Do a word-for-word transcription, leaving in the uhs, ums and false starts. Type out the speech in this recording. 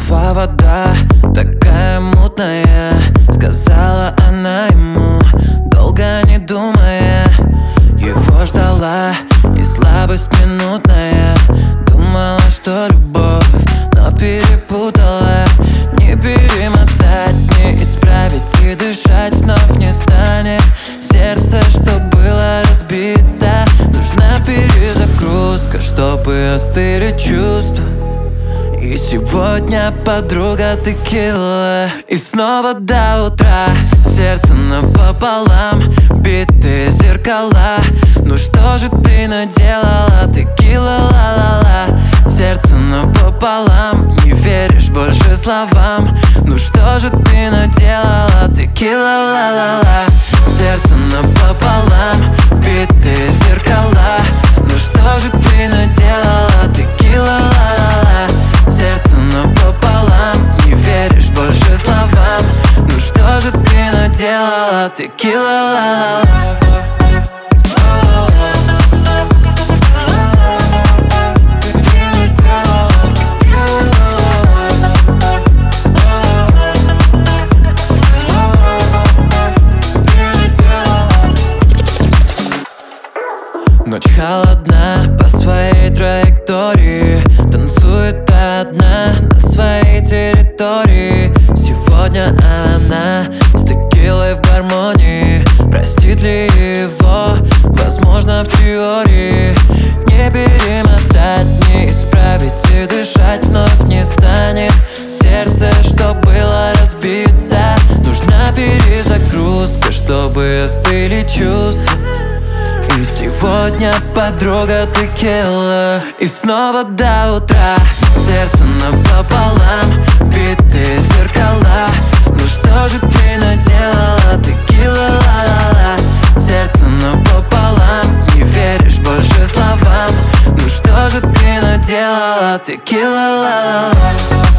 Голова вода, такая мутная, сказала она ему, долго не думая. Его ждала и слабость минутная, думала, что любовь, но перепутала. Не перемотать, не исправить и дышать вновь не станет. Сердце, что было разбито, нужна перезагрузка, чтобы остыли чувства. И сегодня подруга текила. И снова до утра сердце напополам, битые зеркала. Ну что же ты наделала, текила, ла-ла-ла. Сердце напополам, не веришь больше словам. Ну что же ты наделала, текила, ла-ла-ла. Сердце напополам, битые зеркала. Ну что же ты наделала, текила, ла-ла-ла. Сердце напополам, не веришь больше словам. Ну что же ты наделала, текила, ла-ла-ла. Ночь холодна по своей траектории, танцует одна на своей территории. Сегодня она с текилой в гармонии. Простит ли его? Возможно, в теории. Не перемотать, не исправить и дышать вновь не станет. Сердце, что было разбито, нужна перезагрузка, чтобы остыли чувства. И сегодня подруга текила. И снова до утра сердце напополам, битые зеркала. Ну что же ты наделала, текила, ла-ла-ла. Сердце напополам, не веришь больше словам. Ну что же ты наделала, текила, ла-ла-ла.